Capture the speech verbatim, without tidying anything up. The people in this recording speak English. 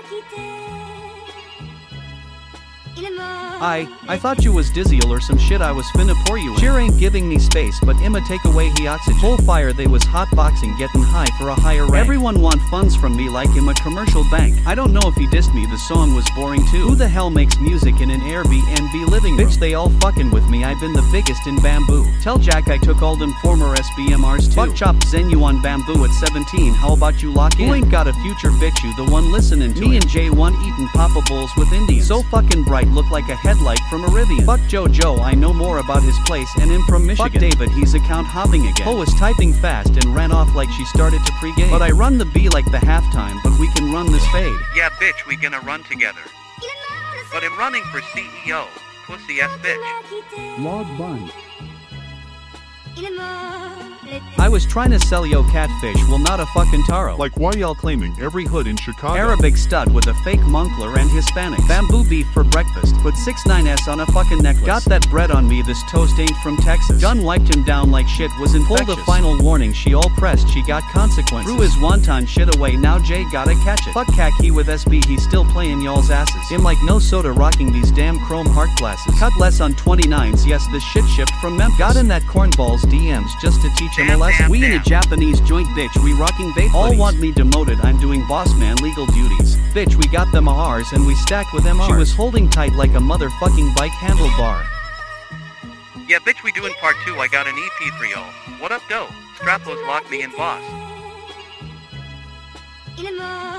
I, I thought you was Dizzy'll or some shit I was finna pour you in. Sure ain't giving me space but Imma take away he oxygen. Full fire they was hotboxing getting high for a higher rank. Everyone want funds from me like Imma commercial bank. I don't know if he dissed me, the song was boring too. Who the hell makes music in an Airbnb living room? Bitch they all fucking with me, I've been the biggest in bamboo. Tell Jack I took all them former S B M Rs too. Fuck chop Zenu on bamboo at seventeen, how about you lock in? Who ain't got a future bitch, you the one listening to me it. And J one eating Papa Bowls with Indians. So fucking bright look like a headlight from Arabian. Fuck Jojo, I know more about his place and him from Michigan. Fuck David, he's account hopping again. Ho was typing fast and ran off like she started to pregame. But I run the B like the halftime, but we can run this fade. Yeah bitch, we gonna run together. But I'm running for C E O, pussy ass bitch. Log bun. I was trying to sell yo catfish, well not a fucking taro. Like why y'all claiming every hood in Chicago? Arabic stud with a fake Moncler and Hispanic. Bamboo beef for breakfast. Put six nine S on a fucking necklace. Got that bread on me, this toast ain't from Texas. Gun wiped him down like shit was infectious. Pulled a final warning, she all pressed, she got consequences. Threw his wonton shit away, now Jay gotta catch it. Fuck khaki with S B, he's still playing y'all's asses. Him like no soda rocking these damn chrome heart glasses. Cut less on twenty-nines, yes this shit shipped from Memphis. Got in that cornball's D Ms just to teach him a lesson. Damn, we damn. in a Japanese joint bitch, we rocking bait All buddies. want me demoted, I'm doing boss man legal duties. Bitch we got them R's and we stacked with M Rs. She was holding tight like a motherfucking bike handlebar. Yeah bitch, we doing part two, I got an E P for y'all. What up doe? Strapos lock me in boss.